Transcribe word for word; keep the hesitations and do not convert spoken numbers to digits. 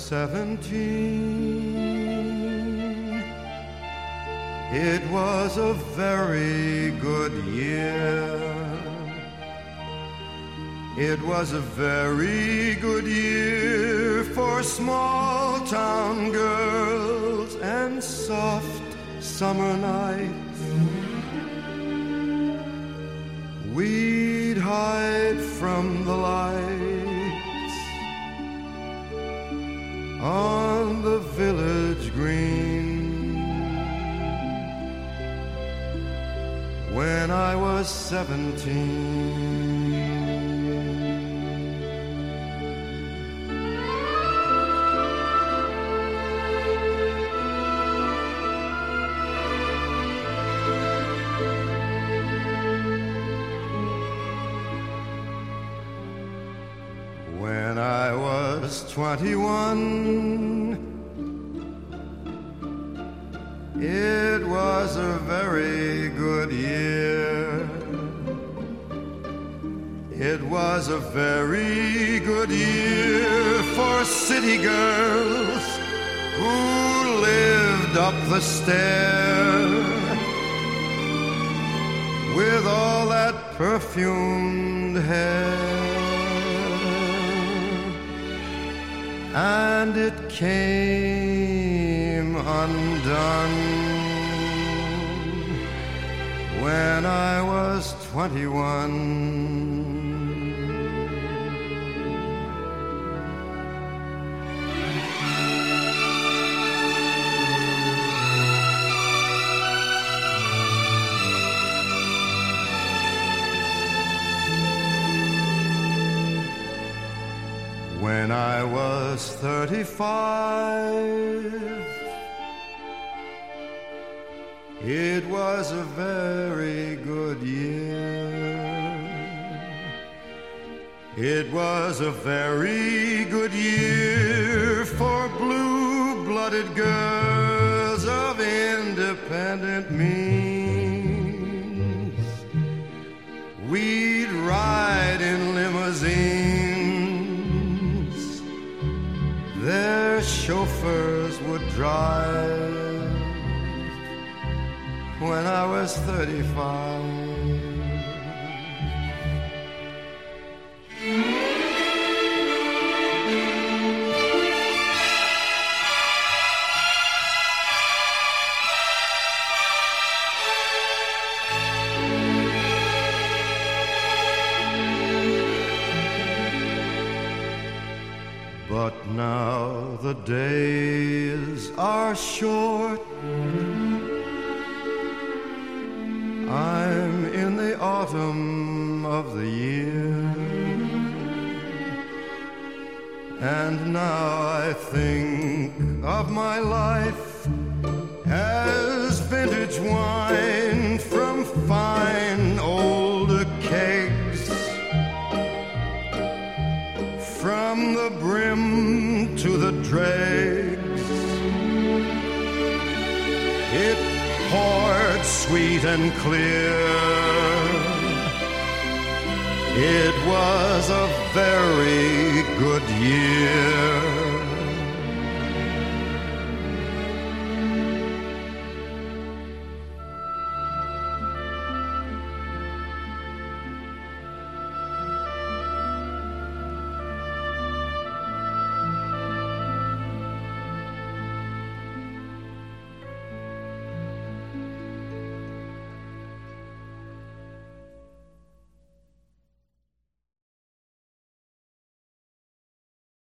seventeen. It was a very good year. It was a very good year for small town girls and soft summer nights. We'd hide from the lights on the village green. When I was seventeen. When I was twenty-one, it was a very good year. It was a very good year for city girls who lived up the stair with all that perfumed hair. And it came undone when I was twenty-one. When I was thirty-five, it was a very good year. It was a very good year for blue-blooded girls of independent means. We'd ride in limousines. Their chauffeurs would drive when I was thirty-five. But now the days are short. I'm in the autumn of the year, and now I think of my life as vintage wine from fine old kegs. From the brim to the dregs, it poured sweet and clear. It was a very good year.